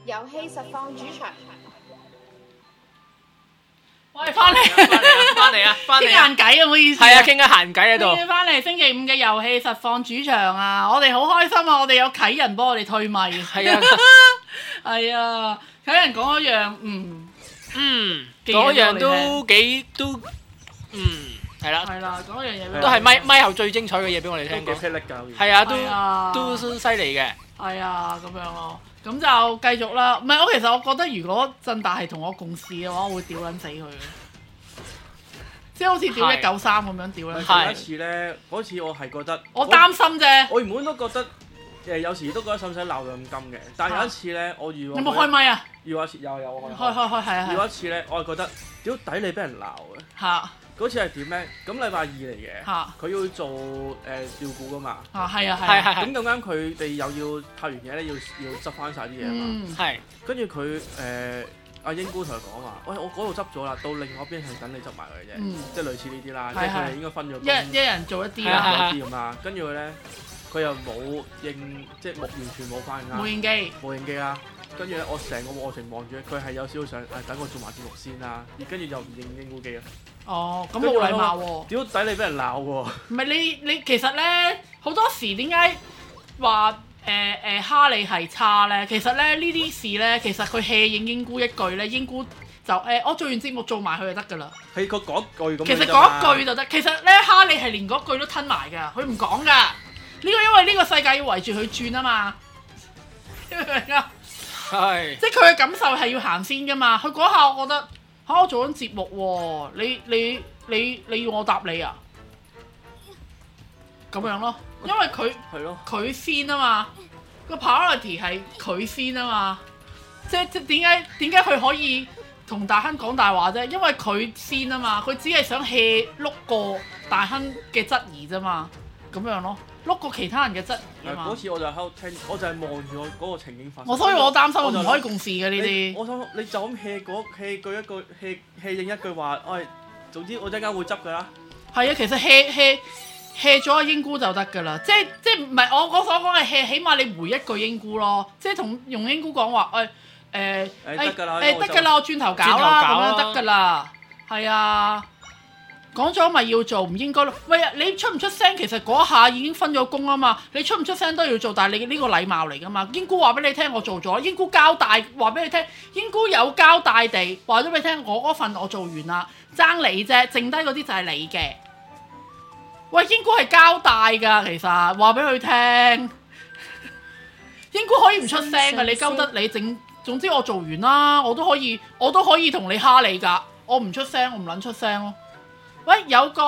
遊戲實況主場， 我哋翻嚟傾閒偈啊！唔好意思， 係啊，傾緊閒偈喺度。 翻嚟星期五嘅遊戲實況主場啊！我哋好開心啊！我哋有啟人幫我哋推咪。 係啊， 係啊，啟人講一樣嗰樣都幾係啦， 係啦，講一樣嘢都係咪後最精彩嘅嘢俾我哋聽幾講。 霹靂㗎， 係啊，都犀利嘅。 係啊，咁樣咯，咁就繼續啦。唔係，其實我覺得如果振達係同我共事嘅話，我會屌撚死佢。即係好似屌193咁樣屌撚死。 上一次咧，嗰次我係覺得我擔心啫。 我原本都覺得有時都覺得使唔使鬧到咁金嘅，但係有一次咧，我遇過。 有冇開咪啊？ 遇過一次有我開係啊。 遇過一次咧，我係覺得屌抵你俾人鬧嘅。 嚇！ 嗰次係點咧？咁禮拜二嚟嘅，佢要做照顧噶嘛。 係啊。 咁咁啱佢哋又要拍完嘢咧，要執翻晒啲嘢嘛。 係。 跟住佢阿英姑同佢講話，喂，我嗰度執咗啦，到另外一邊係等你執埋佢啫，即係類似呢啲啦，即係佢哋應該分咗一人做一啲啦， 咁啦。跟住佢咧，佢又冇應，即係完全冇反應啦，冇應機啦。跟住咧，我成個過程望住佢係有少少想等我做埋節目先啦，跟住又唔應英姑機啦。 哦，咁冇禮貌喎！ 屌抵你俾人鬧喎！ 唔係你其實咧好多時點解話蝦你係差咧？其實咧呢啲事咧，其實佢 hea 應英姑一句咧，英姑就我做完節目做埋佢就得㗎啦。 係佢講一句咁。 其實講一句就得。其實咧蝦你係連嗰句都吞埋㗎，佢唔講㗎。呢個因為呢個世界要圍住佢轉啊嘛，明唔明啊？ 係。即係佢嘅感受係要行先㗎嘛。佢嗰下我覺得。我做緊節目喎，你要我答你啊？咁樣咯，因為佢先啊嘛，個 priority 係佢先啊嘛，即點解佢可以同大亨講大話啫？因為佢先啊嘛，佢只係想 hea 碌過大亨嘅質疑啫嘛，咁樣咯，碌過其他人嘅質疑啊嘛。 嗰次我就喺度聽，我就係望住我嗰個情景發生。 所以我擔心我唔可以共事嘅呢啲。 我想你就咁 hea 句一句 hea 應一句話，總之我陣間會執㗎啦。 係啊，其實 hea 咗阿英姑就得㗎啦，即唔係我所講嘅 hea，起碼你回一句英姑咯，即係用英姑講話得㗎啦，我轉頭搞啦，咁樣得㗎啦，係啊。講咗咪要做，唔應該咯。喂，你出唔出聲？其實嗰下已經分咗工啊嘛。你出唔出聲都要做，但係你呢個禮貌嚟噶嘛。英姑話俾你聽，我做咗。英姑交代話俾你聽，英姑有交代地話咗俾你聽，我嗰份我做完啦，爭你啫，剩低嗰啲就係你嘅。喂，英姑係交代㗎，其實話俾佢聽。英姑可以唔出聲㗎，你鳩得你整。總之我做完啦，我都可以同你蝦你㗎。我唔出聲，我唔撚出聲咯。喂，有個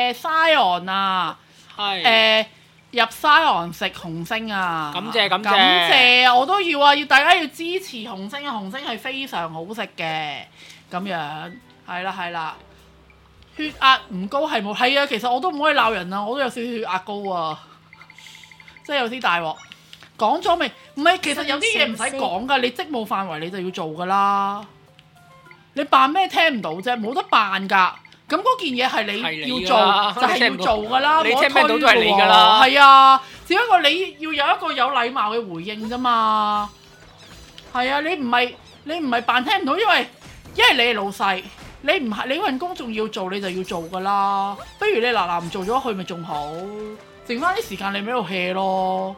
Sion 啊，入 Sion 食紅星啊， 感謝啊！我都要啊，大家要支持紅星啊，紅星係非常好食嘅，咁樣係啦，血壓唔高係冇係啊，其實我都唔可以鬧人啊，我都有少少血壓高啊，真係有啲大鑊。講咗未？唔係，其實有啲嘢唔使講㗎，你職務範圍你就要做㗎啦，你扮咩聽唔到啫？冇得扮㗎。咁嗰件嘢係你要做，就係要做㗎啦， 你聽唔聽到都係你㗎啦。 係啊，只不過你要有一個有禮貌嘅回應啫嘛。係啊，你唔係扮聽唔到，因為你係老細，你唔係你份工仲要做，你就要做㗎啦。不如你嗱唔做咗去咪仲好，剩翻啲時間你咪喺度 hea 咯。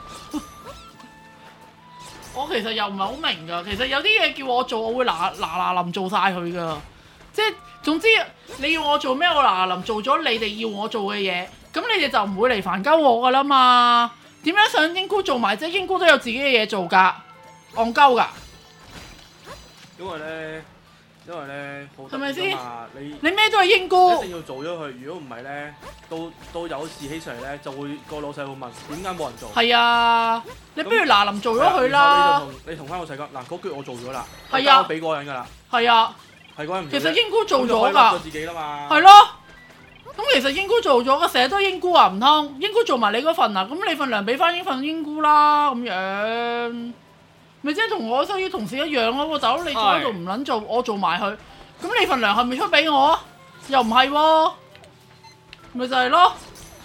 我其實又唔係好明㗎，其實有啲嘢叫我做，我會嗱臨做晒佢㗎，即係。總之你要我做咩，我嗱臨做咗你哋要我做嘅嘢，咁你哋就唔會嚟煩鳩我噶啦嘛。點樣想英姑做埋啫？英姑都有自己嘅嘢做㗎，戇鳩㗎。 因為咧，好係咪先？ 你咩都係英姑， 一定要做咗佢。如果唔係咧，到有事起上嚟咧，就會個老細會問點解冇人做。 係啊，你不如嗱臨做咗佢啦。 你同翻老細講嗱，嗰句我做咗啦， 係啊， 我俾嗰個人㗎啦。 係啊。其實英姑做咗㗎，係咯。咁其實英姑做咗㗎，成日都英姑啊，唔通英姑做埋你嗰份啊？咁你份糧俾翻英姑啦，咁樣咪即係同我收啲同事一樣咯。大佬你坐喺度唔撚做，我做埋佢，咁你份糧係咪出俾我啊？又唔係喎，咪就係咯。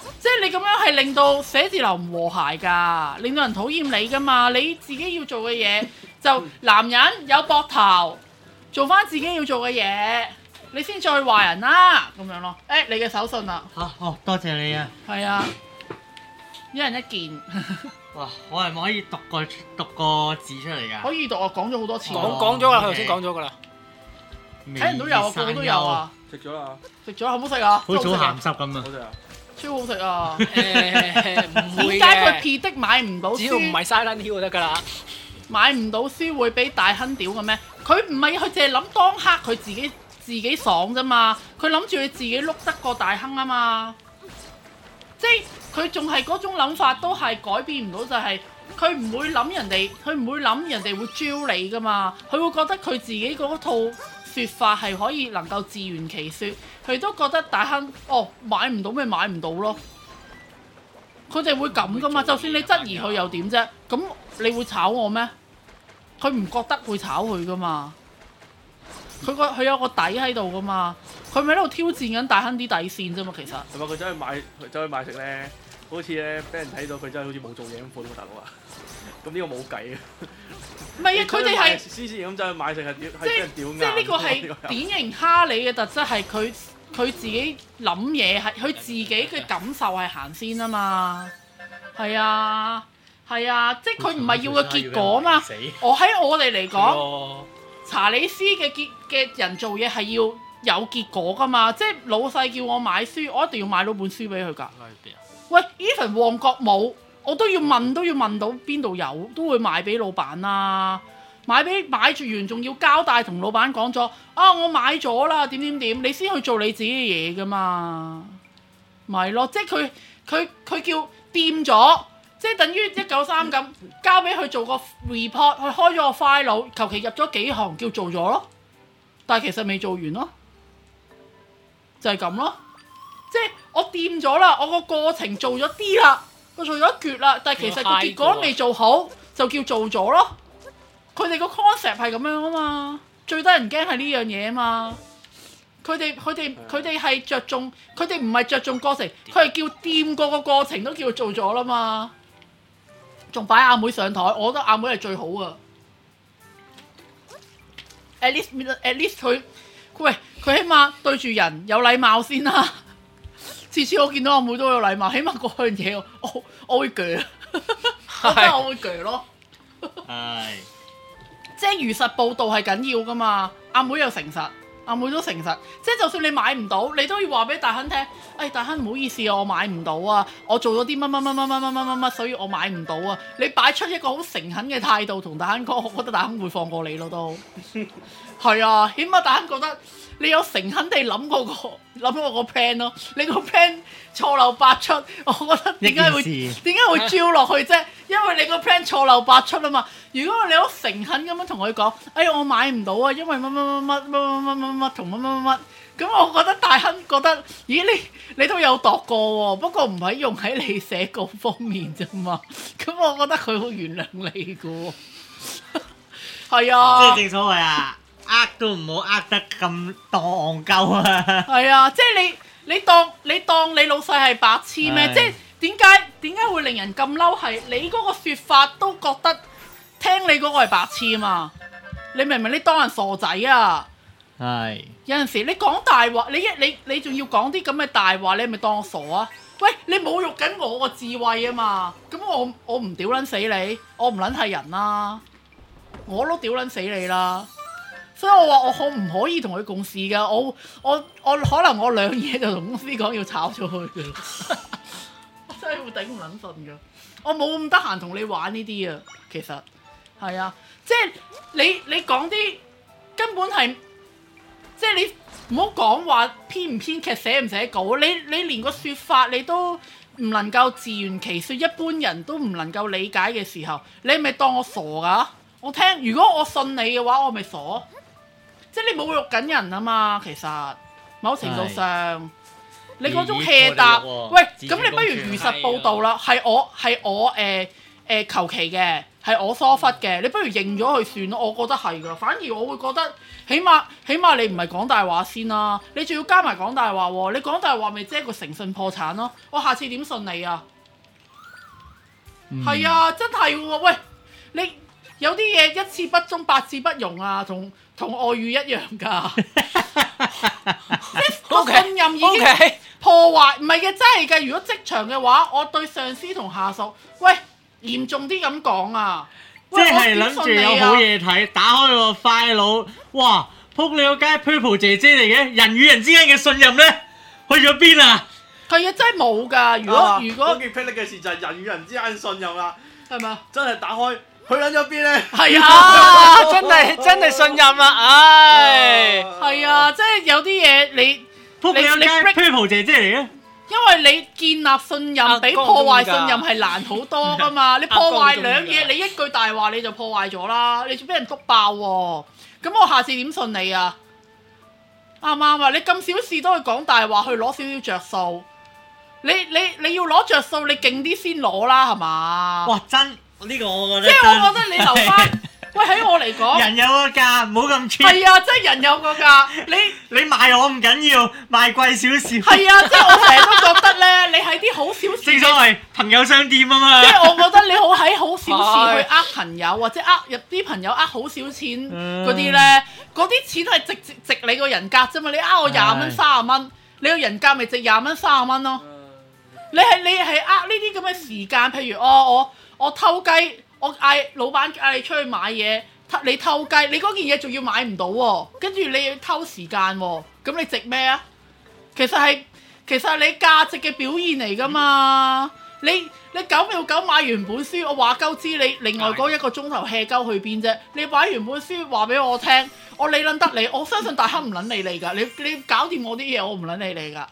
即係你咁樣係令到寫字樓唔和諧㗎，令到人討厭你㗎嘛。你自己要做嘅嘢就男人有膊頭，做翻自己要做嘅嘢，你先再去話人啦咁樣咯。你嘅手信啦。 多謝你啊。 係啊，一人一件。 哇！我係咪可以讀個字出嚟㗎？ 可以讀啊，講咗好多次。 講咗啦，頭先講咗㗎啦。 睇人都有啊，個個都有啊。 食咗啦。 食咗好唔好食啊？ 好似好鹹濕咁啊！ 好食啊！ 超好食啊！ 唔會點解佢 P 的買唔到書？ 只要唔係 Silent Hill 就得㗎啦。 買唔到書會俾大亨屌嘅咩？佢唔係，佢淨係諗當刻佢自己爽啫嘛。佢諗住佢自己碌得過大亨啊嘛。即係佢仲係嗰種諗法，都係改變唔到，就係佢唔會諗人哋，佢唔會諗人哋會招你噶嘛。佢會覺得佢自己嗰套説法係可以能夠自圓其説。佢都覺得大亨買唔到咪買唔到咯。佢哋會咁噶嘛？就算你質疑佢又點啫？咁你會炒我咩？佢唔覺得會炒佢噶嘛？佢有個底喺度噶嘛？佢咪喺度挑戰緊大亨啲底線啫嘛？其實同埋佢走去買食咧，好似咧俾人睇到佢真係好似冇做嘢咁款喎，大佬啊！咁呢個冇計啊！ 唔係啊，佢哋係獅子咁走去買食係俾人屌硬。 即係呢個係典型哈利嘅特質，係佢自己諗嘢係佢自己嘅感受係行先啊嘛。係啊，即係佢唔係要個結果啊嘛。喺我哋嚟講，查理斯嘅人做嘢係要有結果噶嘛。即係老細叫我買書，我一定要買到本書俾佢㗎。喂 ，even 旺角冇，我都要問到邊度有，都會買俾老闆啦。買住完仲要交代同老闆講咗我買咗啦，點，你先去做你自己嘅嘢噶嘛。咪咯，即係佢叫掂咗，即係等於193咁交俾佢做個 report，佢開咗個 file，求其入咗幾行叫做咗咯，但係其實未做完咯，就係咁咯。即係我掂咗啦，我個過程做咗啲啦，我做咗一橛啦，但係其實個結果都未做好，就叫做咗咯。佢哋個 concept 係咁樣啊嘛，最得人驚係呢樣嘢啊嘛。佢哋係着重，佢哋唔係着重過程，佢係叫掂過個過程都叫做咗啦嘛。仲擺阿妹上台，我覺得阿妹係最好啊。At least 佢起碼對住人有禮貌先啦。次次我見到阿妹都有禮貌，起碼嗰樣嘢我會鋸，我真係我會鋸咯。 係。 即係如實報導係緊要噶嘛，阿妹又誠實，阿妹都誠實，即係就算你買唔到，你都要話俾大亨聽，大亨唔好意思啊，我買唔到啊，我做咗啲乜，所以我買唔到啊。你擺出一個好誠懇嘅態度同大亨講，我覺得大亨會放過你咯都。係啊，起碼大亨覺得你有誠懇地諗過個 plan 咯，你個 plan 錯漏百出，我覺得點解會招落去啫？因為你個 plan 錯漏百出啊嘛。如果你好誠懇咁樣同佢講，我買唔到啊，因為乜同乜，咁我覺得大亨覺得，咦你都有度過喎，不過唔係用喺你寫稿方面啫嘛。咁我覺得佢好原諒你噶喎。係啊， 即係正所謂啊，都唔好得咁當戇鳩啊。 係啊，即係你當你老細係白痴咩？即係點解會令人咁嬲？係你嗰個説法都覺得聽你嗰個係白痴啊嘛？你明唔明？你當人傻仔啊？ 係。 有陣時你講大話，你仲要講啲咁嘅大話，你係咪當我傻啊？喂，你侮辱緊我個智慧啊嘛！咁我唔屌撚死你，我唔撚係人啦，我都屌撚死你啦！所以我話我可唔可以同佢共事㗎？我可能我兩嘢就同公司講要炒咗佢㗎，我真係會頂唔撚順㗎。我冇咁得閒同你玩呢啲啊，其實係啊，即係你講啲根本係，即係你唔好講話編唔編劇寫唔寫稿，你連個説法你都唔能夠自圓其説，一般人都唔能夠理解嘅時候，你係咪當我傻㗎？我聽，如果我信你嘅話，我咪傻。即係你侮辱緊人啊嘛，其實某程度上，你嗰種 hea 答，喂，咁你不如如實報導啦。係我求其嘅， 係我疏忽嘅，你不如認咗佢算咯。我覺得係㗎，反而我會覺得起碼你唔係講大話先啦，你仲要加埋講大話喎，你講大話咪即係個誠信破產咯。我下次點信你啊？係啊，真係喎！喂，你有啲嘢一次不忠百次不容啊，同外遇一樣㗎。即係個信任已經破壞，唔係嘅，真係嘅。如果職場嘅話，我對上司同下屬，喂，嚴重啲咁講啊， 即係諗住有好嘢睇，打開個 file，哇！仆你個街 Purple 姐姐嚟嘅，人與人之間嘅信任咧，去咗邊啊？ 係啊，真係冇㗎。如果嗰件霹靂嘅事就係人與人之間嘅信任啦， 係咪？真係打開，去撚咗邊咧？ 係啊， 真係信任啦，唉， 係啊，即係有啲嘢你仆你個街 Purple 姐姐嚟嘅。 因為你建立信任比破壞信任係難好多㗎嘛，你破壞兩嘢，你一句大話你就破壞咗啦，你仲俾人篤爆喎，咁我下次點信你啊？啱唔啱啊？你咁小事都去講大話，去攞少少着數，你要攞着數，你勁啲先攞啦，係嘛？ 哇！真呢個我覺得， 即係我覺得你留翻。喂，喺我嚟講， 人有個價，唔好咁 cheap。 係啊，即係人有個價，你賣我唔緊要，賣貴少少。 係啊，即係我成日都覺得咧，你喺啲好小事。正所謂朋友相掂啊嘛。 即係我覺得你好喺好小事去朋友，或者入啲朋友好少錢嗰啲咧，嗰啲錢係值你個人格啫嘛。你我20蚊30蚊，你個人格咪值20蚊30蚊咯。你係呢啲咁嘅時間，譬如我偷雞。我嗌老闆嗌你出去買嘢，你偷雞，你嗰件嘢仲要買唔到喎，跟住你要偷時間喎，咁你值咩啊？其實係你價值嘅表現嚟㗎嘛。你9秒9買完本書，我話鳩知你另外嗰1個鐘頭 hea 鳩去邊啫？你買完本書話俾我聽，我理撚得你，我相信大亨唔撚理你㗎。你搞掂我啲嘢，我唔撚理你㗎。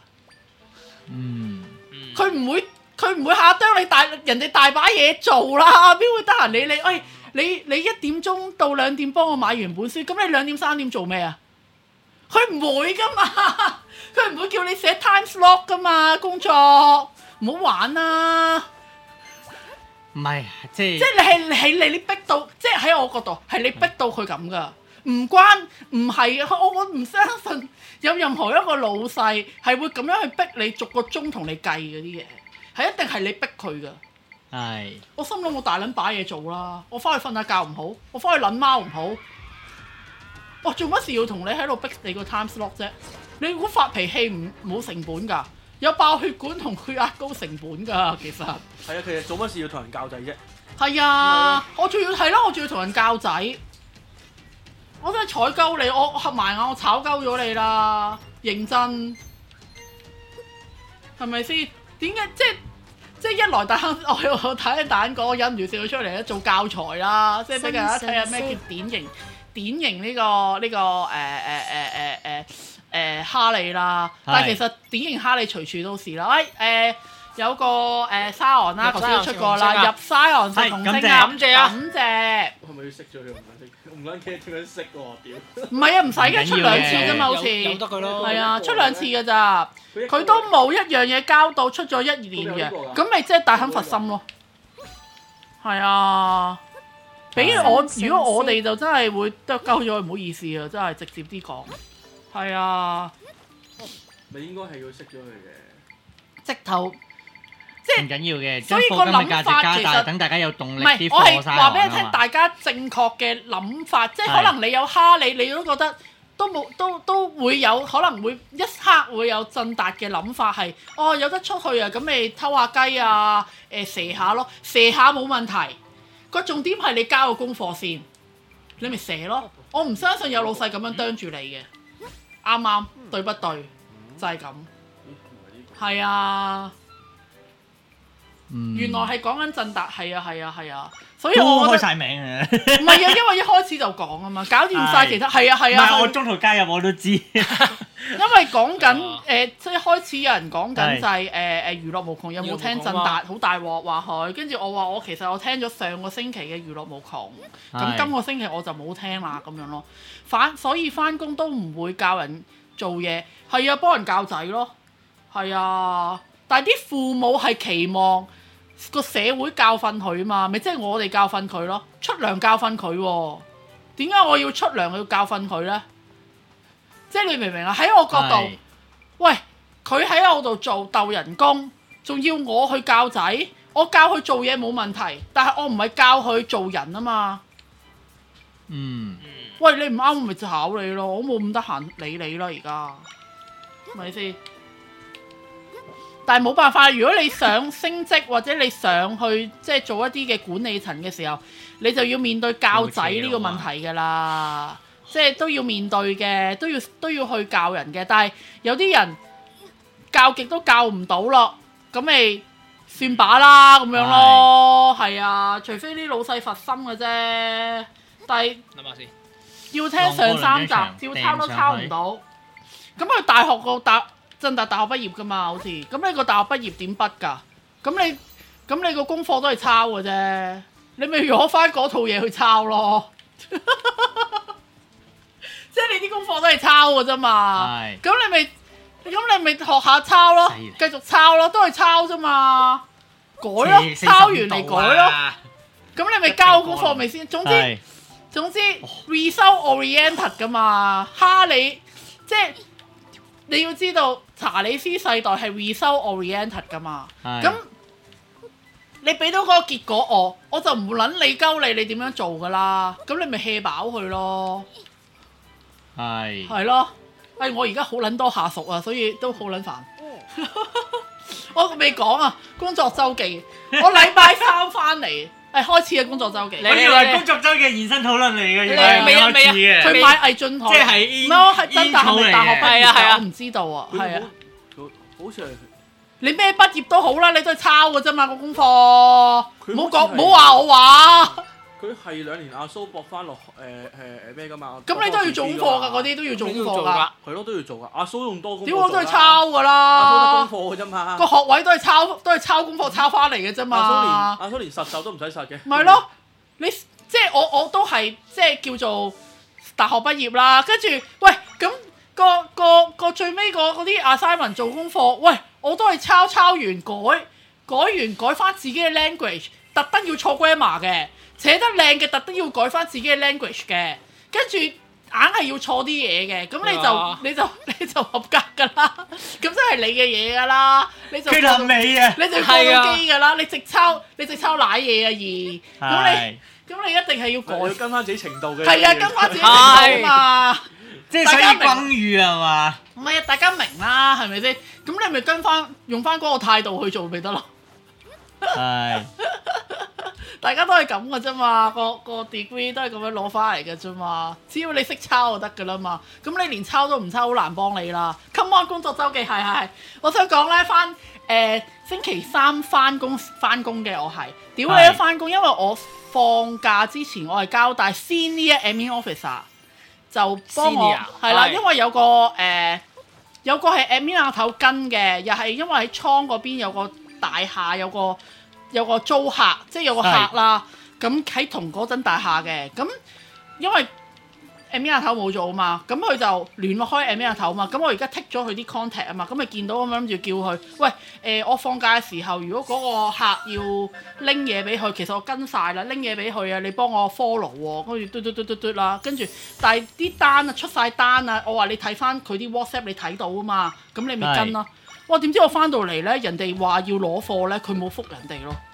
佢唔會下啄你人哋大把嘢做啦，邊會得閒理你？喂，你1點鐘到2點幫我買完本書，咁你2點3點做咩啊？佢唔會噶嘛，佢唔會叫你寫 time slot 噶嘛，工作唔好玩啦。 唔係，即係你逼到，即係喺我角度係你逼到佢咁噶，唔係我唔相信有任何一個老細係會咁樣去逼你逐個鐘同你計嗰啲嘢。係一定係你逼佢噶， 係。 我心諗我大撚把嘢做啦，我翻去瞓下覺唔好，我翻去撚貓唔好，我做乜事要同你喺度逼你個 time slot 啫？你估發脾氣冇成本㗎？有爆血管同血壓高成本㗎，其實。係啊， 其實做乜事要同人教仔啫？ 係啊，我仲要同人教仔，我真係睬鳩你，我合埋眼我炒鳩咗你啦，認真，係咪先？點解即係一來大亨，我睇蛋哥，我忍唔住笑咗出嚟咧，做教材啦，即係俾大家睇下咩叫典型呢個哈利啦。但係其實典型哈利隨處都是啦。有個沙昂啦，頭先都出過啦，入沙昂食紅星啊，感謝。 係咪要識咗佢唔撚 care 點樣識喎？屌！ 唔係啊，唔使嘅，出2次啫嘛，好似。 有得佢咯。 係啊，出2次㗎咋，佢都冇一樣嘢交到，出咗1年嘅，咁咪即係大亨佛心咯。係啊，如果我哋就真係會得鳩咗，唔好意思啊，真係直接啲講。係啊。 你應該係要識咗佢嘅。 直頭。即係唔緊要嘅， 所以個諗法其實等大家有動力啲我係貨晒話俾你聽，大家正確嘅諗法，即係可能你有蝦你都覺得都會有可能會一刻會有振達嘅諗法係，有得出去啊，咁咪偷下雞啊，射下咯，射下冇問題。個重點係你交個功課先，你咪射咯。我唔相信有老細咁樣啄住你嘅，啱啱對不對？就係咁，係啊。原來係講緊振達，係啊，所以我開晒名啊！ 唔係啊，因為一開始就講啊嘛，搞掂晒其他，係啊。 唔係我中途加入我都知，因為講緊即係開始有人講緊就係娛樂無窮有冇聽振達好大鑊話佢，跟住我話我其實我聽咗上個星期嘅娛樂無窮，咁今個星期我就冇聽啦咁樣咯。所以返工都唔會教人做嘢，係啊，幫人教仔咯，係啊，但係啲父母係期望個社會教訓佢嘛，咪即係我哋教訓佢咯，出糧教訓佢喎。點解我要出糧要教訓佢呢？即係你明唔明啊？喺我角度，喂，佢喺我度做鬥人工，仲要我去教仔，我教佢做嘢冇問題，但係我唔係教佢做人啊嘛。喂，你唔啱我咪炒你咯，我冇咁得閒理你啦而家，咪先？但係冇辦法，如果你想升職或者你想去即係做一啲嘅管理層嘅時候，你就要面對教仔呢個問題㗎啦，即係都要面對嘅，都要去教人嘅。但係有啲人教極都教唔到咯，咁咪算把啦咁樣咯，係啊，除非啲老細佛心嘅啫。但係諗下先，要聽上3集，照抄都抄唔到。咁佢大學個浸大學畢業噶嘛，好似咁你個大學畢業點畢㗎？咁你個功課都係抄嘅啫，你咪攞翻嗰套嘢去抄咯。即係你啲功課都係抄嘅啫嘛。咁你咪學下抄咯，繼續抄咯，都係抄啫嘛。改咯，抄完嚟改咯。咁你咪交功課咪先。總之 result oriented 㗎嘛，蝦你即係。你要知道查理斯世代係 result oriented 㗎嘛，咁你俾到嗰個結果我就唔撚理鳩你點樣做㗎啦，咁你咪 hea 飽佢咯，係咯，我而家好撚多下屬啊，所以都好撚煩。我未講啊，工作週記，我禮拜3翻嚟。開始嘅工作週期， 我以為工作週期延伸討論嚟嘅，原來未開始嘅。 佢買藝進堂， 即係唔係我係真大學畢業我唔知道啊，係啊。 好似係你咩畢業都好啦，你都係抄嘅啫嘛個功課，唔好話我話。 佢係2年阿蘇博翻落咩㗎嘛？ 咁你都要做功課㗎，嗰啲都要做功課㗎。 係咯，都要做㗎。阿蘇用多功課。 屌我都係抄㗎啦。 阿蘇得功課㗎啫嘛。 個學位都係抄功課抄翻嚟嘅啫嘛。 阿蘇連實習都唔使實嘅。 咪咯，你即係我都係即係叫做大學畢業啦，跟住喂咁個最尾嗰啲 assignment 做功課，喂我都係抄完改翻自己嘅 language， 特登要錯 grammar 嘅。寫得靚嘅特登要改翻自己嘅 language 嘅，跟住硬係要錯啲嘢嘅，咁你就合格㗎啦，咁真係你嘅嘢㗎啦，你就佢臨尾啊， 你就過到機㗎啦，你直抄賴嘢啊咁你一定係要改， 要跟翻自己程度嘅， 係啊，跟翻自己程度嘛， 即係所以轟語係嘛？ 唔係啊，大家明啦，係咪先？咁你咪用翻嗰個態度去做咪得咯。 係， 大家都係咁嘅啫嘛，個 degree 都係咁樣攞翻嚟嘅啫嘛，只要你識抄就得㗎啦嘛。咁你連抄都唔抄，好難幫你啦。Come on，工作週記係，我想講咧星期3翻工嘅我係，屌你一翻工，因為我放假之前我係交代 senior admin officer 就幫我係啦，因為有個係 admin 阿頭跟嘅，又係因為喺倉嗰邊有個大廈有個租客，即係有個客啦。咁喺同嗰陣大廈嘅，咁因為 admin 阿頭冇做啊嘛，咁佢就聯絡開 admin 阿頭啊嘛。咁我而家剔咗佢啲 contact 啊嘛，咁咪見到咁樣諗住叫佢，喂我放假嘅時候，如果嗰個客要拎嘢俾佢，其實我跟晒啦，拎嘢俾佢啊，你幫我 follow 喎，跟住嘟啦，跟住但係啲單啊出晒單啊，我話你睇翻佢啲 WhatsApp 你睇到啊嘛，咁你咪跟咯。哇！點知我翻到嚟咧，人哋話要攞貨咧，佢冇覆人哋咯。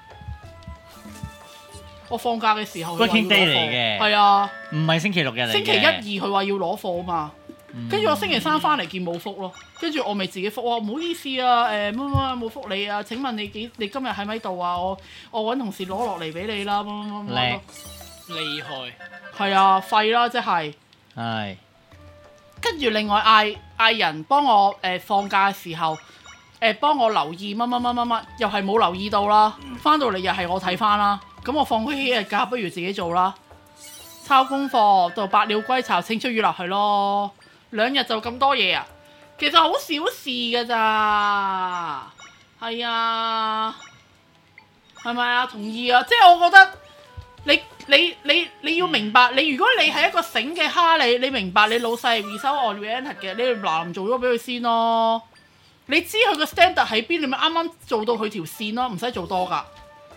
我放假嘅時候 working day 嚟嘅， 係啊， 唔係星期6日嚟嘅。 星期1、2佢話要攞貨啊嘛，跟住我星期3翻嚟見冇覆咯，跟住我咪自己覆，唔好意思啊，乜冇覆你啊？請問你今日喺咪度啊？我揾同事攞落嚟俾你啦，乜厲害， 係啊，廢啦，即係。 係。 跟住另外嗌人幫我放假嘅時候。幫我留意乜，又係冇留意到啦。翻到嚟又係我睇翻啦。咁我放嗰幾日假，不如自己做啦。抄功課到百鳥歸巢，青出於藍係咯。2日就咁多嘢啊！其實好小事㗎咋。係啊，係咪啊？同意啊！即係我覺得你要明白，如果你係一個醒嘅蝦，你明白你老細係 result oriented嘅，你嗱做咗俾佢先咯。你知佢個 standard 喺邊，你咪啱啱做到佢條線咯，唔使做多㗎。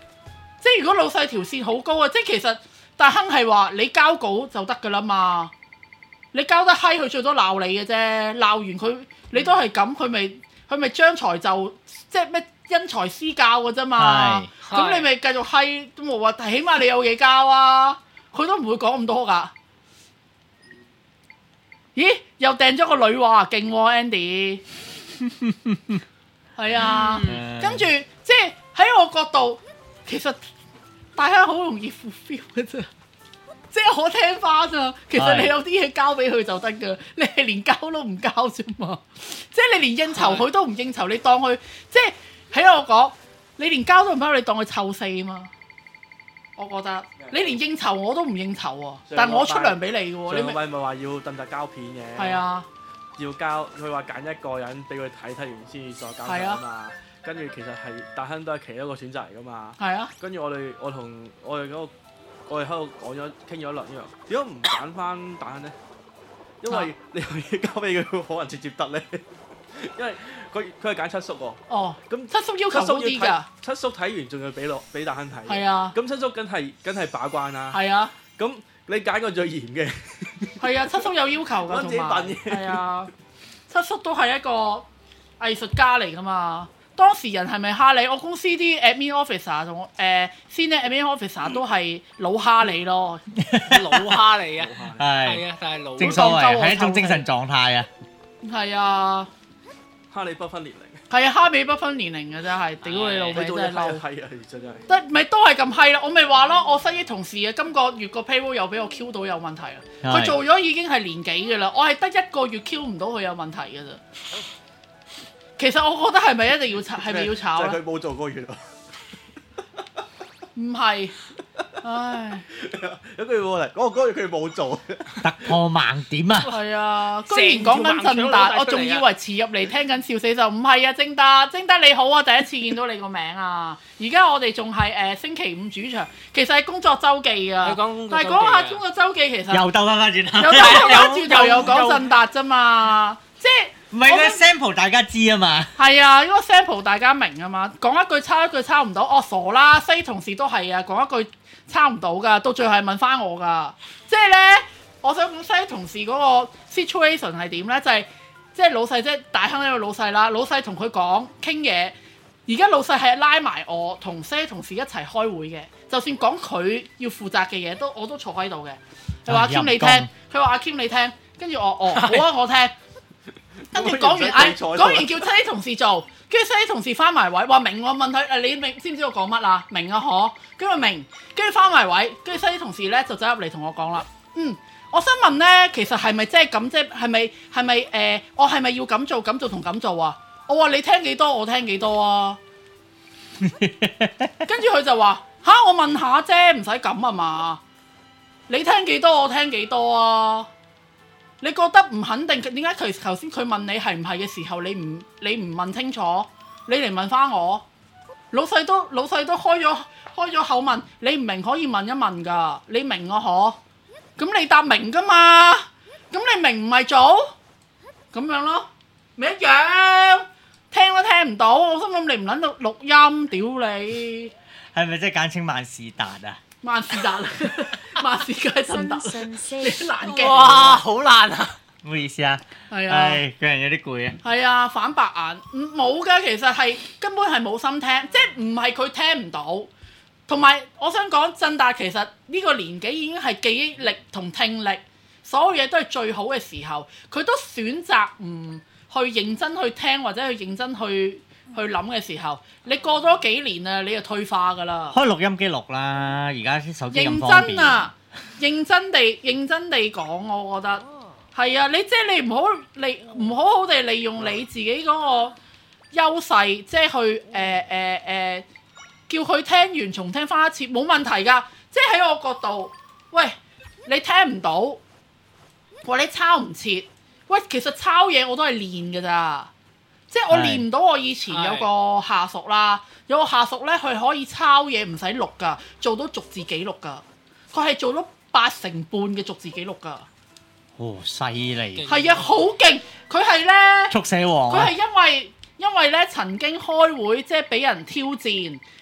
即係如果老細條線好高啊，即係其實大亨係話你交稿就得㗎啦嘛，你交得閪佢最多鬧你嘅啫，鬧完佢你都係咁，佢咪將才就即係咩因材施教㗎啫嘛，咁你咪繼續閪都冇話，起碼你有嘢交啊，佢都唔會講咁多㗎。咦？又訂咗個女話勁喎 Andy， 係啊，跟住即係喺我角度，其實大家好容易 fulfill 嘅啫，即係我聽翻啊。其實你有啲嘢交俾佢就得㗎，你係連交都唔交啫嘛。即係你連應酬佢都唔應酬，你當佢即係喺我講，你連交都唔交，你當佢湊四啊嘛。我覺得你連應酬我都唔應酬喎，但係我出糧俾你嘅喎。你咪話要鄧特交片嘅？ 係啊， 要交佢話揀一個人俾佢睇完先至再交片啊嘛。跟住其實係大亨都係其中一個選擇嚟㗎嘛。係啊。跟住我哋喺度講咗傾咗一輪呢樣，點解唔揀翻大亨咧？因為你有嘢交俾佢，可能直接得咧。因為佢係揀七叔喎。哦。咁七叔要求高啲㗎。七叔睇完仲要俾大亨睇。係啊。咁七叔梗係把關啦。係啊。咁你揀個最嚴嘅。係啊，七叔有要求㗎，同埋係啊，七叔都係一個藝術家嚟㗎嘛。當事人係咪蝦你？我公司啲 admin officer 同senior admin officer 都係老蝦你咯。 老蝦你啊！ 係啊，但係老。 正所謂係一種精神狀態啊。 係啊。蝦你不分年齡。 係啊，蝦你不分年齡嘅真係，屌你老味真係嬲。 係啊，真係。 得咪都係咁閪啦！我咪話咯，我失憶同事啊，今個月個 payroll 又俾我 Q 到有問題啊！佢做咗已經係年幾嘅啦，我係得一個月 Q 唔到佢有問題嘅咋。其實我覺得係咪一定要炒？係咪要炒咧？ 就係佢冇做過月啊！ 唔係，唉， 有句話嚟，嗰個月佢冇做， 突破盲點啊！ 係啊，居然講緊正達，我仲以為遲入嚟聽緊笑死就唔係啊！正達你好啊，第一次見到你個名啊！而家我哋仲係星期五主場，其實係工作週記啊，但係講下工作週記其實又兜翻轉頭， 又講正達啫嘛，即係。 唔係個 sample 大家知啊嘛， 係啊，因為 sample 大家明啊嘛，講一句抄一句抄唔到，哦傻啦，西同事都係啊，講一句抄唔到噶，到最後係問翻我噶，即係咧，我想講西同事嗰個 situation 係點咧，就係即係老細即係大亨呢個老細啦，老細同佢講傾嘢，而家老細係拉埋我同西同事一齊開會嘅，就算講佢要負責嘅嘢我都坐喺度嘅，佢話阿 Kim 你聽，佢話阿 Kim 你聽，跟住我好啊我聽。跟住講完叫西同事做，跟住西同事翻埋位，話明我問佢你明知唔知我講乜啊？明啊可，跟住明，跟住翻埋位，跟住西同事咧就走入嚟同我講啦。我想問咧，其實係咪即係咁啫？係咪我係咪要咁做同咁做啊？我話你聽幾多，我聽幾多啊？跟住佢就話我問下啫，唔使咁啊嘛。你聽幾多，我聽幾多啊？你覺得唔肯定，點解佢頭先佢問你係唔係嘅時候，你唔問清楚，你嚟問翻我？老細都開咗口問，你唔明可以問一問㗎，你明啊可？咁你答明㗎嘛？咁你明唔係做？咁樣咯，咪一樣，聽都聽唔到，我心諗你唔撚到錄音，屌你！ 係咪即係簡稱萬事達啊？ 萬事達，萬事皆真達，你難記。 哇，好難啊！ 唔好意思啊。 係啊。 個人有啲攰啊。 係啊，反白眼，冇㗎，其實係根本係冇心聽，即係唔係佢聽唔到。同埋我想講，振達其實呢個年紀已經係記憶力同聽力，所有嘢都係最好嘅時候，佢都選擇唔去認真去聽或者去認真去諗嘅時候，你過咗幾年啊，你就退化㗎啦。 開錄音機錄啦，而家啲手機咁方便。 認真啊！認真地講，我覺得係啊！你即係你唔好好地利用你自己嗰個優勢，即係去叫佢聽完重聽翻一次冇問題㗎。即係喺我角度，喂，你聽唔到，話你抄唔切，喂，其實抄嘢我都係練㗎咋。即係我練唔到，我以前有個下屬啦，有個下屬咧，佢可以抄嘢唔使錄㗎，做到逐字記錄㗎。佢係做咗8成半嘅逐字記錄㗎。 哦，犀利！ 係啊，好勁！佢係咧， 速寫王。 佢係因為咧曾經開會，即係俾人挑戰，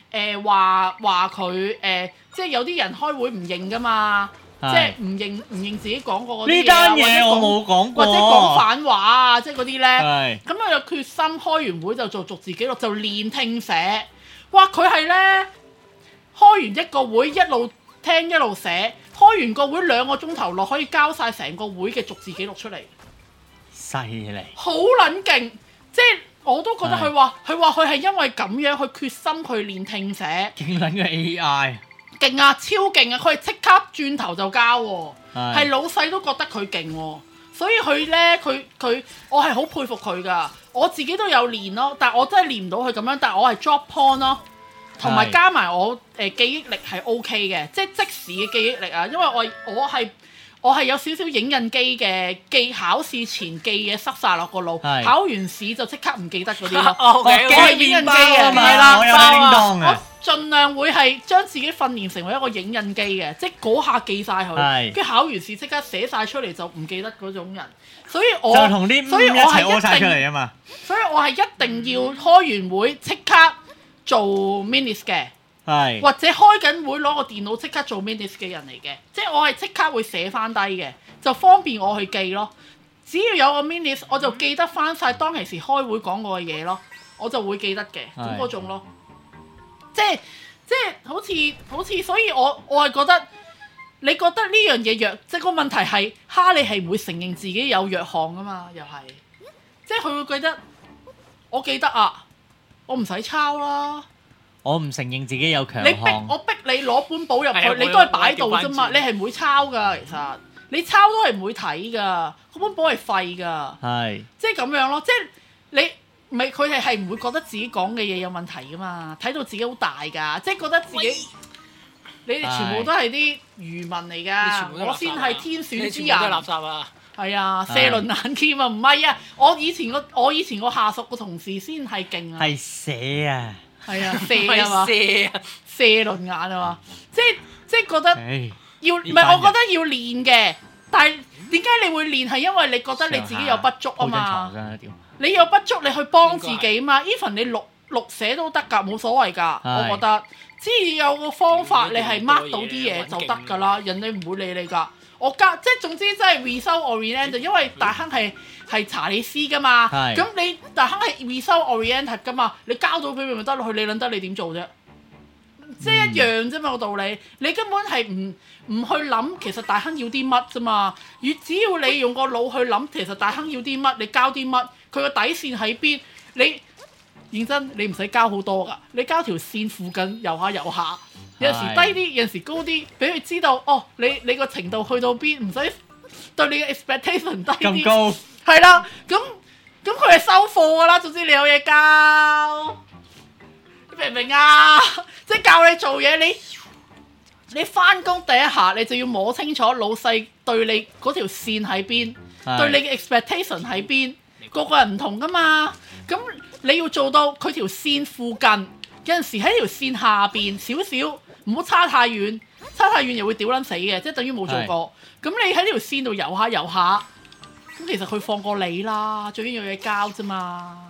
話佢即係有啲人開會唔認噶嘛，即係唔認自己講過嗰啲嘢呢單嘢我冇講過， 或者講反話啊，即係嗰啲咧。咁佢有決心開完會就做逐字記錄，就練聽寫。哇！佢係咧開完一個會一路聽一路寫，開完個會2個鐘頭落可以交晒成個會嘅逐字記錄出嚟。 犀利！ 好撚勁，即係我都覺得佢話佢係因為咁樣去決心去練聽寫。 勁撚嘅 AI。 勁啊，超勁啊！佢係即刻轉頭就交喎，係老細都覺得佢勁喎，所以佢咧佢我係好佩服佢噶。我自己都有練咯，但係我真係練唔到佢咁樣，但係我係 drop point 咯，同埋加埋我記憶力係 OK 嘅，即係即時嘅記憶力啊，因為我係有少少影印機嘅考試前記嘢塞晒落個腦，考完試就即刻唔記得嗰啲咯。我係影印機嘅，係啦， 我有叮當嘅。 盡量會係將自己訓練成為一個影印機嘅，即係嗰下記晒佢，跟住考完試即刻寫晒出嚟就唔記得嗰種人。所以我就同啲一齊屙晒出嚟啊嘛。 所以我係一定要開完會即刻做 minutes 嘅，或者開緊會攞個電腦即刻做 minutes 嘅人嚟嘅，即係我係即刻會寫翻低嘅，就方便我去記咯。只要有個 minutes，我就記得翻晒當其時開會講過嘅嘢咯，我就會記得嘅咁嗰種咯。即係好似，所以我係覺得，你覺得呢樣嘢弱，即係個問題係，哈利係唔會承認自己有弱項噶嘛，又係，即係佢會覺得，我記得啊，我唔使抄啦， 我唔承認自己有強項， 我逼你攞本簿入去，你都係擺度啫嘛，你係唔會抄噶，其實你抄都係唔會睇噶，嗰本簿係廢噶，即係咁樣咯，即係你。唔係佢哋係唔會覺得自己講嘅嘢有問題噶嘛，睇到自己好大㗎，即係覺得自己你哋全部都係啲愚民嚟㗎，我先係天選之人。 都係垃圾啊！ 係啊，射輪眼劍啊，唔係啊，我以前個下屬個同事先係勁啊。 係射啊！ 係啊，射啊嘛，射輪眼啊嘛，即係覺得要唔係我覺得要練嘅，但係點解你會練係因為你覺得你自己有不足啊嘛。你有不足，你去幫自己嘛 ？even 你錄寫都得㗎，冇所謂㗎。我覺得只要有個方法，你係 mark 到啲嘢就得㗎啦。人哋唔會理你㗎。即係總之真係 result oriented，因為大亨係查理斯㗎嘛。咁你大亨係 result oriented 㗎嘛？你交到佢咪得咯？佢理撚得你點做啫？即係一樣啫嘛個道理。你根本係唔去諗，其實大亨要啲乜啫嘛？只要你用個腦去諗，其實大亨要啲乜，你交啲乜。佢個底線喺邊？你認真，你唔使交好多㗎，你交條線附近遊下遊下，有陣時低啲，有陣時高啲，俾佢知道哦，你個程度去到邊，唔使對你嘅 expectation 低啲。咁高係啦，咁佢係收貨㗎啦。總之你有嘢交，你明唔明啊？即係教你做嘢，你翻工第一下，你就要摸清楚老細對你嗰條線喺邊，對你嘅 expectation 喺邊。個個人唔同噶嘛，咁你要做到佢條線附近，有陣時喺條線下邊少少，唔好差太遠，差太遠又會屌撚死嘅，即係等於冇做過。咁你喺呢條線度遊下遊下，咁其實佢放過你啦，最緊要有嘢交啫嘛。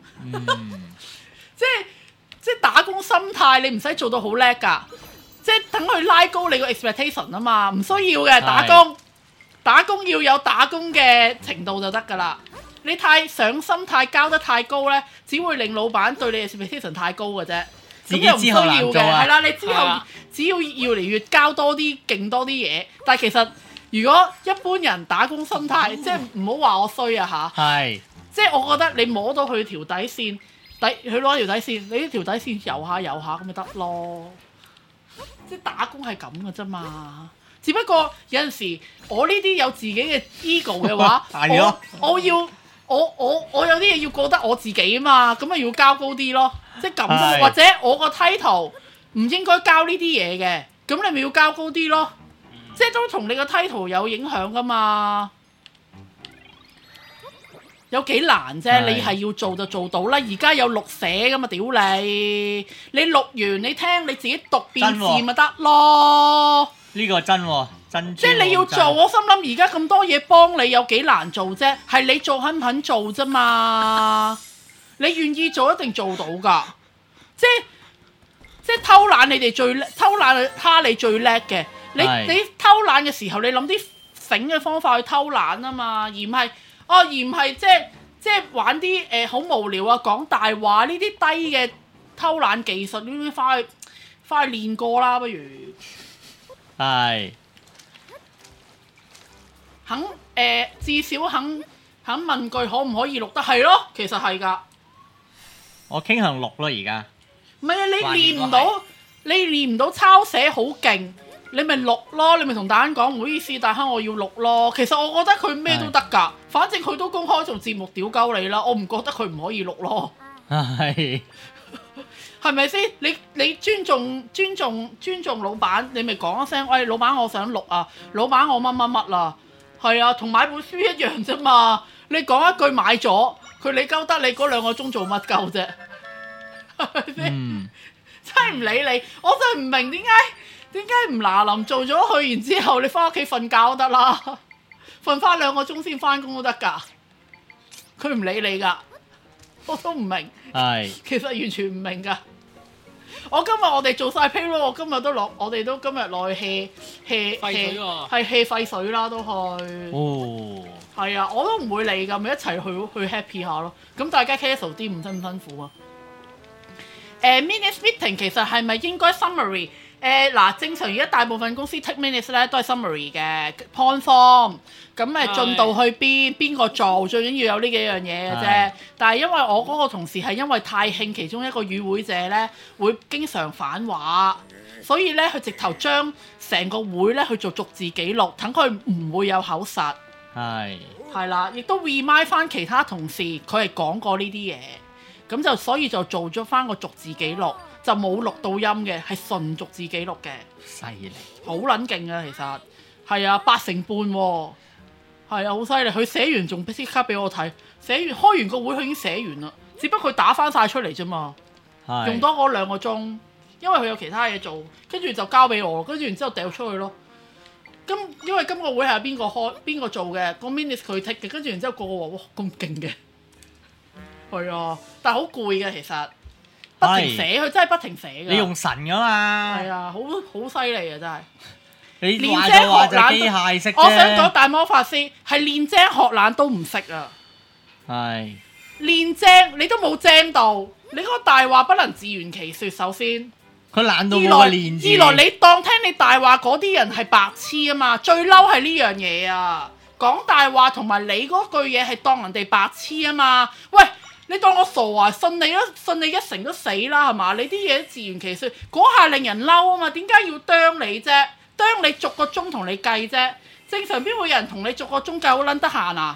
即係打工心態，你唔使做到好叻㗎，即係等佢拉高你個 expectation 啊嘛，唔需要嘅打工要有打工嘅程度就得㗎啦。你太上心太交得太高咧，只會令老闆對你嘅 expectation 太高嘅啫。咁又唔需要嘅，係啦。你之後只要越嚟越交多啲、勁多啲嘢。但係其實如果一般人打工心態，即係唔好話我衰啊嚇。即係我覺得你摸到佢條底線，佢攞條底線，你呢條底線遊下遊下咁咪得咯。即係打工係咁嘅啫嘛。只不過有陣時我呢啲有自己嘅 ego 嘅話，我有啲嘢要過得我自己啊嘛，咁咪要交高啲咯，即係咁或者我個 title 唔應該交呢啲嘢嘅，咁你咪要交高啲咯，即係都同你個 title 有影響噶嘛，有幾難啫？你係要做就做到啦，而家有錄寫噶嘛，屌你錄完你聽你自己讀變字咪得咯。 呢個真喎，真即係你要做，我心諗而家咁多嘢幫你有幾難做啫？係你做肯唔肯做啫嘛？你願意做一定做到㗎，即即係偷懶，你哋最叻，偷懶蝦你最叻嘅。你偷懶嘅時候，你諗啲醒嘅方法去偷懶啊嘛，而唔係即係玩啲好無聊啊，講大話呢啲低嘅偷懶技術，呢啲翻去練過啦，不如係至少肯問句可唔可以錄得係咯，其實係㗎。 我傾向錄咯，而家唔係啊，你練唔到抄寫好勁，你咪錄咯，你咪同大亨講唔好意思，大亨我要錄咯。其實我覺得佢咩都得㗎，反正佢都公開做節目屌鳩你啦，我唔覺得佢唔可以錄咯。 係咪先？你尊重老闆，你咪講一聲，喂，老闆我想錄啊，老闆我乜乜乜啦，係啊，同買本書一樣啫嘛。你講一句買咗，佢你鳩得你嗰2個鐘做乜鳩啫？係咪先？真係唔理你，我真係唔明點解唔嗱臨做咗去，然之後你翻屋企瞓覺都得啦，瞓翻2個鐘先翻工都得㗎。佢唔理你㗎，我都唔明。 係其實完全唔明㗎。我哋做晒 payroll， 我哋都今日落去 hea 廢水啦，都去。 哦。 係啊，我都唔會理㗎，咪一齊去 happy 下咯。咁大家 casual 啲，唔辛苦啊？minutes meeting 其實係咪應該 summary？正常而家大部分公司 take minutes 咧都係 summary 嘅 point form。咁進度去邊個做，最緊要有呢幾樣嘢嘅啫。但係因為我嗰個同事係因為太興其中一個與會者咧，會經常反話，所以咧佢直頭將成個會咧去做逐字記錄，等佢唔會有口實。係啦，亦都 remind 翻其他同事佢係講過呢啲嘢，咁所以就做咗翻個逐字記錄，就冇錄到音嘅，係純逐字記錄嘅。 犀利， 好撚勁啊！其實係啊，8成半喎。係啊，好犀利！佢寫完仲即刻俾我睇，開完個會佢已經寫完啦，只不過佢打翻晒出嚟啫嘛，用多嗰2個鐘，因為佢有其他嘢做，跟住就交俾我，跟住然之後掉出去咯。因為今個會係邊個做嘅，個 minutes 佢 take 嘅，跟住然之後個個話哇咁勁嘅，係啊，但係好攰嘅其實，不停寫佢真係不停寫㗎。你用神㗎嘛？係啊，好犀利啊真係。 練精學懶， 我想講大魔法師係練精學懶都唔識啊！ 係練精你都冇精到，你嗰個大話不能自圓其説。首先， 佢懶到冇個練字。 二來你當聽你大話嗰啲人係白痴啊嘛！最嬲係呢樣嘢啊！講大話同埋你嗰句嘢係當人哋白痴啊嘛！喂，你當我傻啊？信你一成都死啦係嘛？你啲嘢自圓其説，嗰下令人嬲啊嘛！點解要啄你啫？當你逐個鐘同你計啫，正常邊會有人同你逐個鐘計好撚得閒啊？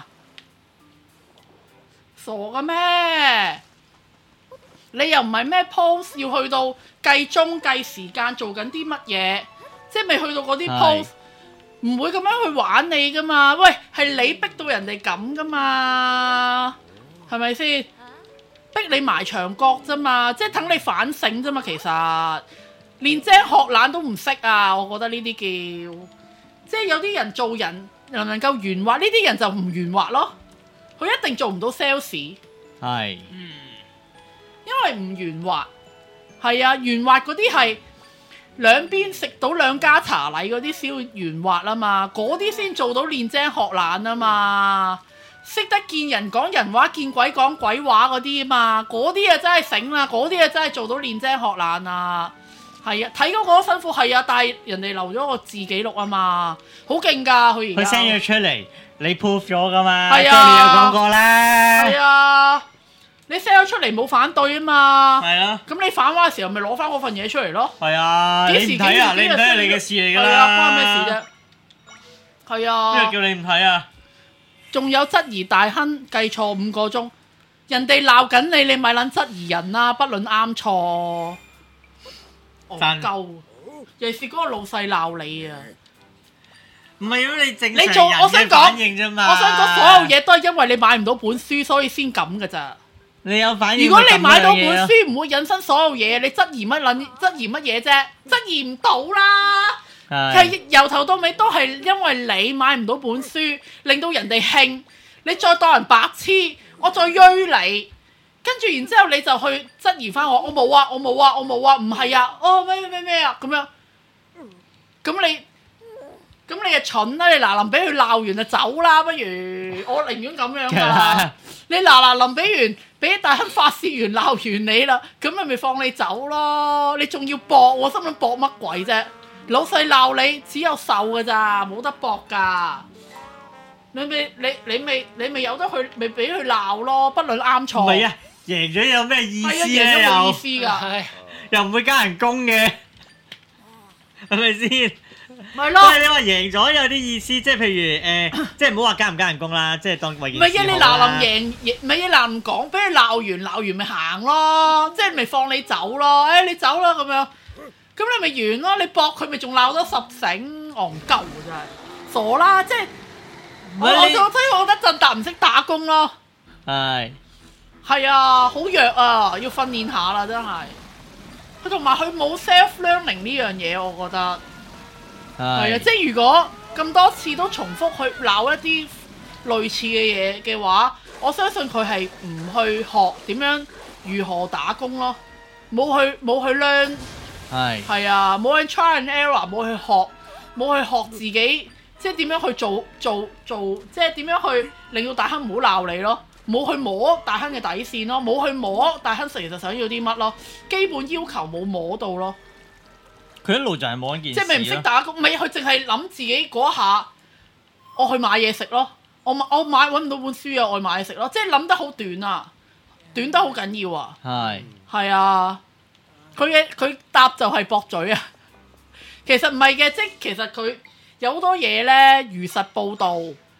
傻嘅咩？你又唔係咩 post 要去到計鐘計時間做緊啲乜嘢？即係未去到嗰啲 post，唔會咁樣去玩你噶嘛？喂，係你逼到人哋咁噶嘛？係咪先？逼你埋牆角啫嘛，即係等你反省啫嘛，其實。練精學懶都唔識啊！我覺得呢啲叫，即係有啲人做人能唔能夠圓滑，呢啲人就唔圓滑咯。佢一定做唔到 sales。 係， 因為唔圓滑。係啊，圓滑嗰啲係兩邊食到2家茶禮嗰啲先圓滑啊嘛，嗰啲先做到練精學懶啊嘛。識得見人講人話，見鬼講鬼話嗰啲啊嘛，嗰啲啊真係醒啦，嗰啲啊真係做到練精學懶啊！係啊，睇嗰個都辛苦係啊，但係人哋留咗個字記錄啊嘛，好勁㗎佢而家。佢 send 咗出嚟，你 proof 咗㗎嘛？ 係啊， 你有講過啦。 係啊，你 send 咗出嚟冇反對啊嘛。 係啊。 咁你反話嘅時候咪攞翻嗰份嘢出嚟咯。 係啊。你唔睇啊？你唔睇係你嘅事嚟㗎啦。係啊， 關咩事啫？係啊。 邊個叫你唔睇啊？ 仲有質疑大亨計錯5個鐘，人哋鬧緊你，你咪撚質疑人啦，不論啱錯。戇鳩，尤其是嗰個老細鬧你啊！ 唔係如果你正常人嘅反應啫嘛。 我想講所有嘢都係因為你買唔到本書，所以先咁㗎咋。 你有反應？ 如果你買到本書，唔會引申所有嘢。你質疑乜嘢啫？質疑唔到啦。係由頭到尾都係因為你買唔到本書，令到人哋興，你再當人白痴，我再追你。 跟住然之後你就去質疑翻我冇啊，唔係啊，咩啊咁樣，咁你就蠢啦！你嗱臨俾佢鬧完就走啦，不如我寧願咁樣㗎。你嗱臨俾大亨發泄完鬧完你啦，咁咪放你走咯？你仲要搏，我心諗搏乜鬼啫？老細鬧你只有受㗎咋，冇得搏㗎。你咪有得去，咪俾佢鬧咯，不論啱錯。 唔係啊，贏咗有咩意思咧？ 贏咗冇意思㗎， 又唔會加人工嘅，係咪先？ 咪咯。 即係你話贏咗有啲意思，即係譬如即係唔好話加唔加人工啦，即係當為件事好啦。 唔係你嗱臨贏，唔係你嗱臨講，俾佢鬧完咪行咯，即係咪放你走咯？你走啦咁樣，咁你咪完咯。你搏佢咪仲鬧多10成，戇鳩㗎真係，傻啦！即係我覺得振達唔識打工咯。係啊，好弱啊，要訓練下啦，真係。佢同埋佢冇 self learning 呢樣嘢，我覺得。係啊，即係如果咁多次都重複去鬧一啲類似嘅嘢嘅話，我相信佢係唔去學點樣如何打工咯，冇去 learn， 係啊，冇去 try and error， 冇去學自己，即係點樣去做，即係點樣去令到大亨唔好鬧你咯，冇去摸大亨嘅底線咯，冇去摸大亨其實想要啲乜咯，基本要求冇摸到咯。 佢一路就係冇一件事， 即係咪唔識打工？咪佢淨係諗自己嗰下，我去買嘢食咯。我買揾唔到本書啊，我去買嘢食咯。即係諗得好短啊，短得好緊要啊。係啊，佢答就係駁嘴啊。其實唔係嘅，即係其實佢有好多嘢咧，如實報導，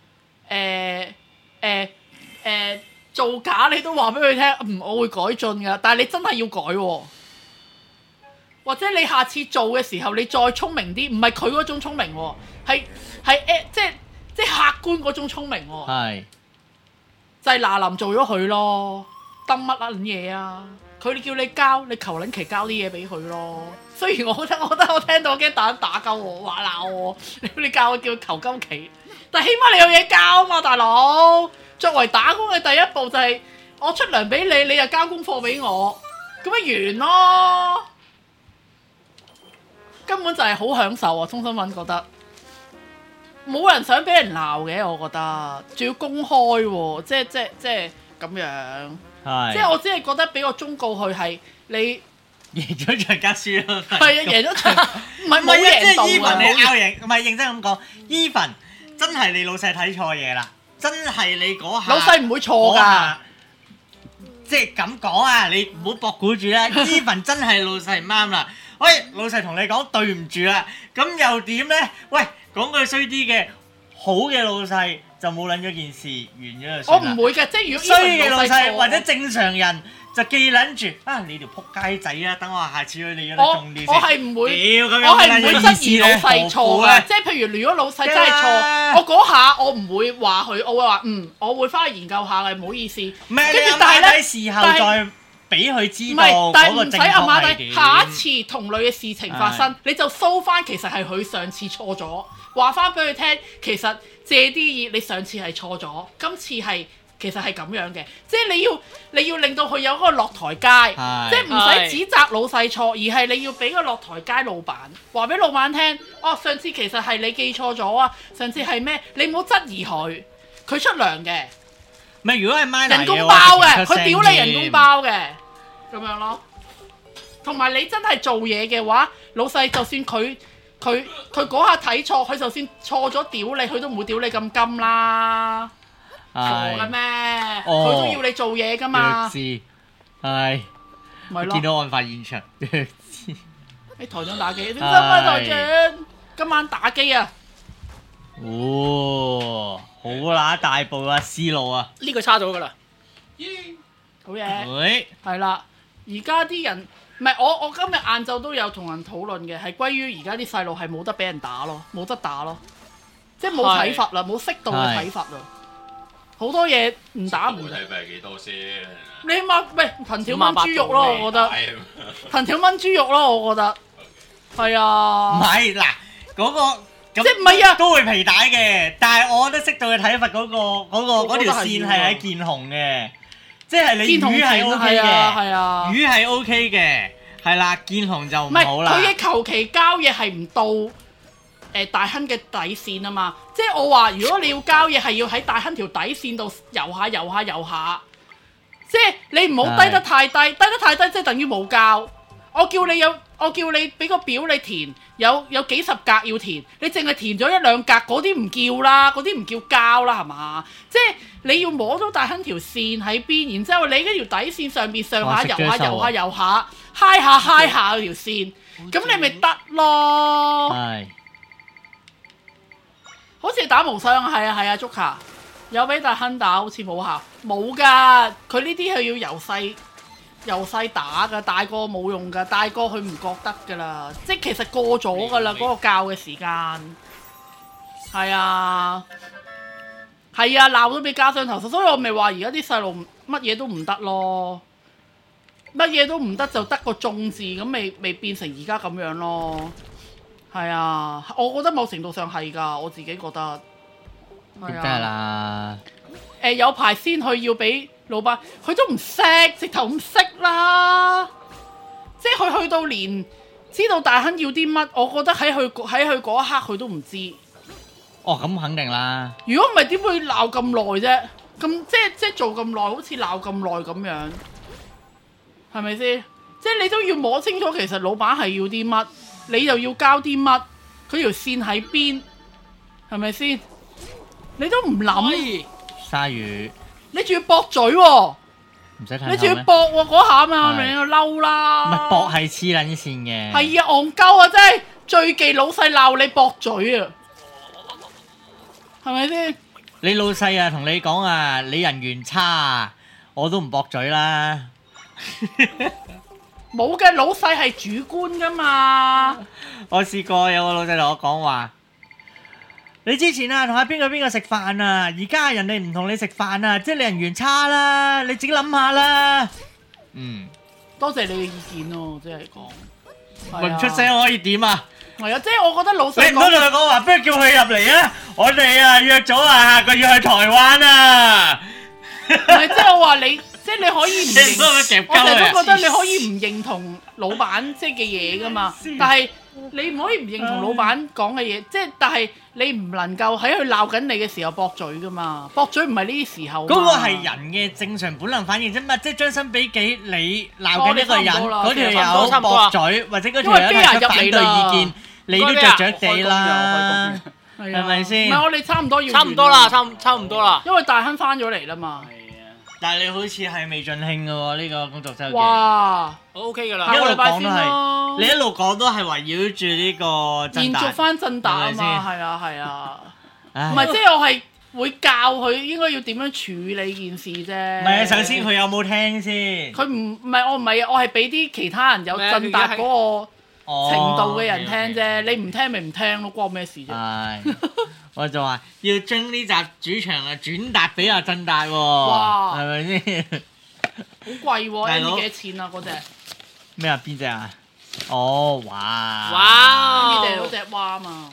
造假你都話俾佢聽，我會改進㗎。但係你真係要改喎。或者你下次做嘅時候，你再聰明啲，唔係佢嗰種聰明喎，係即係客觀嗰種聰明喎，就係嗱臨做咗佢咯，瞪乜撚嘢啊？佢叫你交，你求撚其交啲嘢俾佢咯。雖然我覺得我聽到我驚打鳩我，話鬧我，你教我叫佢求鳩其，但係起碼你有嘢交啊嘛，大佬。作為打工嘅第一步就係我出糧俾你，你又交功課俾我，咁咪完咯。根本就係好享受啊！通新聞覺得冇人想俾人鬧嘅，我覺得仲要公開喎，即係咁樣。即係我只係覺得俾個忠告佢係你贏咗場加輸咯。 係啊，贏咗場唔係冇贏到啊！ 即係 Even 你拗贏，唔係認真咁講，Even 真係你老細睇錯嘢啦，真係你嗰下老細唔會錯㗎。 即係咁講啊！你唔好博估住啦。Even 真係老細唔啱啦。喂，老細同你講對唔住啦，咁又點呢？喂，講句衰啲嘅，好嘅老細就冇撚咗件事，完咗就算啦。 我唔會嘅，即係如果衰嘅老細或者正常人就記撚住啊！你條撲街仔啊！等我下次去你嗰度重啲先。 我係唔會，我係唔會質疑老細錯嘅。即係譬如如果老細真係錯，我嗰下我唔會話佢，我會話我會翻去研究下嘅，唔好意思。跟住但係咧， 事後再俾佢知道嗰個正確係點。 下一次同類嘅事情發生，你就搜翻其實係佢上次錯咗，話翻俾佢聽，其實借啲嘢你上次係錯咗，今次係其實係咁樣嘅，即係你要令到佢有嗰個落台階，即係唔使指責老細錯，而係你要俾個落台階老闆，話俾老闆聽，上次其實係你記錯咗啊，上次係咩？你唔好質疑佢出糧嘅。 咪如果係 minor 人工包嘅，佢屌你人工包嘅，咁樣咯。同埋你真係做嘢嘅話，老細就算佢嗰下睇錯，佢就算錯咗屌你，佢都唔會屌你咁金啦。傻嘅咩？佢都要你做嘢噶嘛。 知係咪咯？ 見到案發現場。 你台長打機，點解啊台長？今晚打機啊！ 好啦，大步啊，思路啊， 呢個差咗噶啦， 好嘢，係啦。而家啲人唔係我今日晏晝都有同人討論嘅，係關於而家啲細路係冇得俾人打咯，冇得打咯，即係冇體罰啦，冇適度嘅體罰啦，好多嘢唔打唔。體罰係幾多先？你起碼喂藤條炆豬肉咯，我覺得。藤條炆豬肉咯，我覺得。係啊。唔係嗱，嗰個。 即係唔係啊？ 都會皮帶嘅，但係我覺得適度嘅體罰嗰條線係喺見紅嘅， 即係你魚係 O K 嘅， 係啊， 魚係 O K 嘅，係啦，見紅就唔好啦。 唔係佢嘅求其交嘢係唔到大亨嘅底線啊嘛，即係我話如果你要交嘢係要喺大亨條底線度遊下，即係你唔好低得太低，低得太低即係等於冇交。我叫你俾個表你填，有幾十格要填，你淨係填咗1-2格，嗰啲唔叫啦，嗰啲唔叫交啦，係嘛？即係你要摸到大亨條線喺邊，然之後你嗰條底線上邊上下游下，嗨下嗰條線，咁你咪得咯。係，好似打無雙，係啊 Joker 有俾大亨打，好似冇效，冇㗎，佢呢啲係要由細打㗎，大個冇用㗎，大個佢唔覺得㗎啦，即係其實過咗㗎啦，嗰個教嘅時間。係啊，鬧都俾加雙頭，所以我咪話而家啲細路乜嘢都唔得咯，乜嘢都唔得就得個眾字，咁未變成而家咁樣咯。係啊，我覺得某程度上係㗎，我自己覺得。 梗係啦。 有排先去要俾老闆，佢都唔識，直頭唔識啦。即係佢去到連知道大亨要啲乜，我覺得喺佢嗰一刻佢都唔知。 哦，咁肯定啦。 如果唔係點會鬧咁耐啫？咁即係做咁耐，好似鬧咁耐咁樣，係咪先？即係你都要摸清楚，其實老闆係要啲乜，你又要交啲乜，佢條線喺邊，係咪先？你都唔諗。 鯊魚， 你仲要駁嘴喎？ 唔使睇。 你仲要駁喎嗰下嘛？你要嬲啦！ 唔係駁係黐撚線嘅。 係啊，戇鳩啊！真係最忌老細鬧你駁嘴啊！係咪先？ 你老細啊，同你講啊，你人緣差啊，我都唔駁嘴啦。 冇嘅，老細係主觀噶嘛。 我試過有個老細同我講話。你之前啊同阿邊個食飯啊，而家人哋唔同你食飯啊，即係你人緣差啦，你自己諗下啦。 多謝你嘅意見咯，即係講。 唔出聲可以點啊？ 係啊，即係我覺得老細。 你唔好同佢講話，不如叫佢入嚟啊！我哋啊約咗啊，下個月去台灣啊。 唔係，即係我話你，即係你可以唔認。我成日都覺得你可以唔認同老闆即係嘅嘢噶嘛，但係你唔可以唔認同老闆講嘅嘢，即係但係。你唔能夠喺佢鬧緊你嘅時候駁嘴噶嘛？駁嘴唔係呢啲時候。嗰個係人嘅正常本能反應啫嘛，即係將心比己，你鬧緊一個人，嗰條友駁嘴，或者嗰條友提出反對意見，你都着着地啦，係咪先？ 唔係我哋差唔多要。 差唔多啦，差唔多啦。 因為大亨翻咗嚟啦嘛。 但係你好似係未盡興嘅喎，呢個工作周期。 哇 ，OK 㗎啦。 一路講都係，你一路講都係圍繞住呢個震達。 延續翻震達啊嘛，係啊。唔係，即係我係會教佢應該要點樣處理件事啫。 唔係啊，首先佢有冇聽先？ 佢唔係我唔係啊，我係俾啲其他人有震達嗰個程度嘅人聽啫。你唔聽咪唔聽咯，關我咩事啫？ 係。我就話要將呢集主場啊轉達俾阿震達喎，係咪先？ 好貴喎！你幾多錢啊？嗰隻咩啊？邊隻啊？哦，哇！ 哇！你哋嗰隻蛙嘛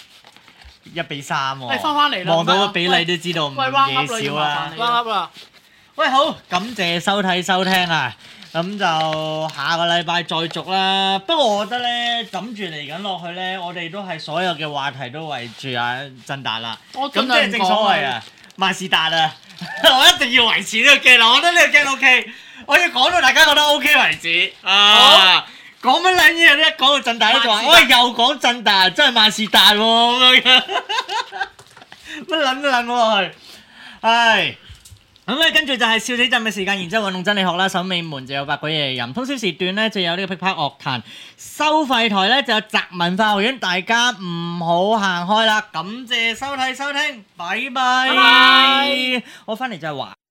？1-3喎。 翻嚟啦！ 望到個比例都知道唔嘢少啦。 啱啦！ 喂，好，感謝收睇收聽啊！咁就下個禮拜再續啦。不過我覺得咧，諗住嚟緊落去咧，我哋都係所有嘅話題都圍住阿震達啦。咁即係正所謂啊，萬事達啊！我一定要維持呢個鏡啦。我覺得呢個鏡 OK，我要講到大家覺得 OK 為止。啊！講乜撚嘢？一講到震達咧就話，我又講震達，真係萬事達喎咁樣。乜撚都撚落去，唉。咁咧，跟住就係笑死陣嘅時間，然之後運動真理學啦，守尾門就有百鬼夜吟，通宵時段咧就有呢個噼啪樂壇，收費台咧就有宅文化學院，大家唔好行開啦，感謝收睇收聽，拜拜，我翻嚟就係話。